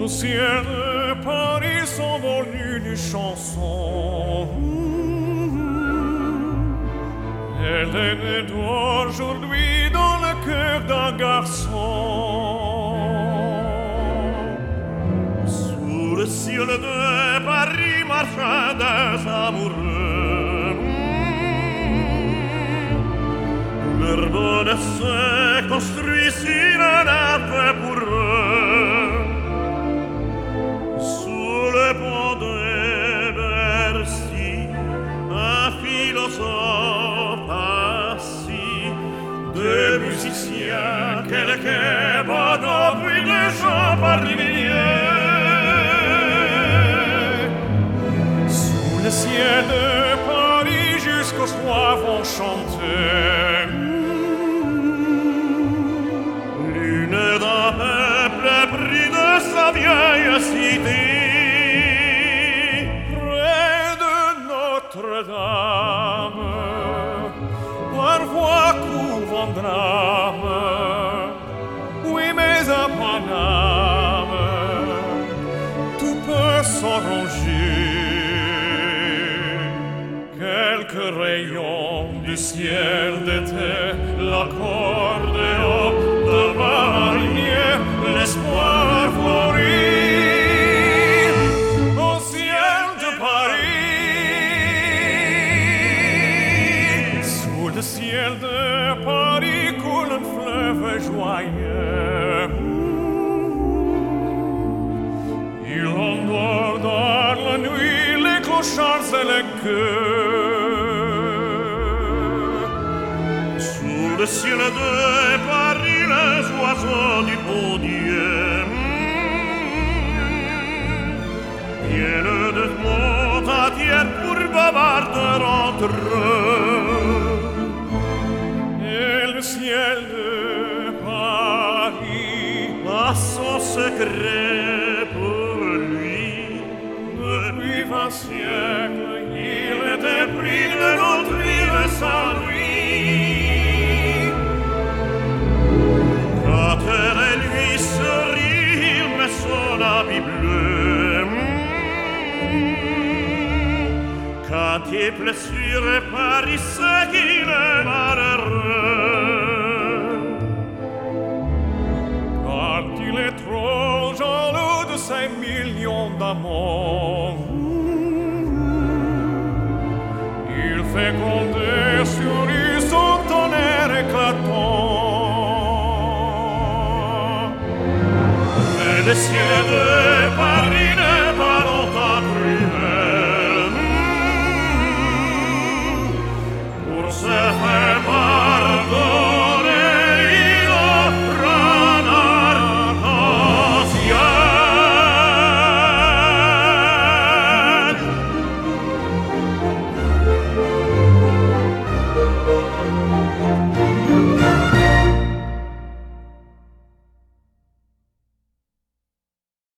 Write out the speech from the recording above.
Au ciel de Paris s'envole une chanson. Elle est née d'aujourd'hui dans le cœur d'un garçon. Sous le ciel de Paris marchent des amoureux. Leur bonheur se construit sur un arbre pour eux. Sous le pont de Bercy, un philosophe assis, deux musiciens, quelques bonhommes, puis des gens par milliers. Sous le ciel de Paris jusqu'au soir vont chanter. L'une d'un peuple pris de sa vieille cité, près de Notre-Dame, parfois couvent drame. Oui, mais à Paname, tout peut s'arranger. Quelques rayons du ciel d'été, l'accordéon de Marnier, l'espoir fleurit au ciel de Paris. Sous le ciel de Paris coule un fleuve joyeux. Il endort dans la nuit les clochards et les chœurs. Sous le ciel de Paris, les oiseaux du beau Dieu viennent de Montadière pour bavarder entre eux. Et le ciel de Paris a son secret pour lui. Depuis 20 siècles, il était pris de notre île sans lui. Quand elle et lui se rient, mais son habit bleu. Quand il pleut sur Paris, c'est qu'il est malheureux. Quand il est trop jaloux de ses millions d'amants, il fait compter sur lui son tonnerre éclatant. Mais le ciel de Paris